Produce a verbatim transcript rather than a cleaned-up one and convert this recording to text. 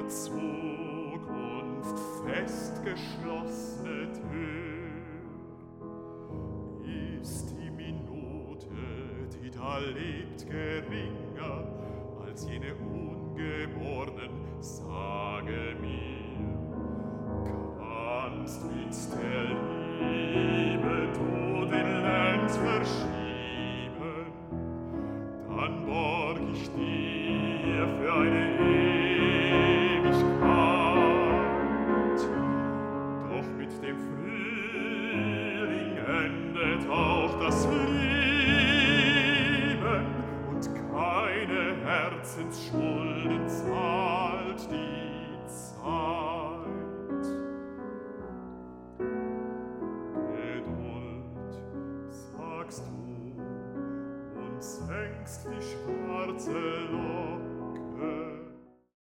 Zukunft festgeschlossene Tür. Ist die Minute, die da lebt, geringer als jene Ungeborenen, sage mir, kannst mit der Liebe du den Lenz verschieben, dann borg ich dir für eine Ewigkeit. Doch mit dem Frühling endet auch das Leben und keine Herzensschulden zahlt die Zeit. Geduld, sagst du, und senkst die schwarze Luft.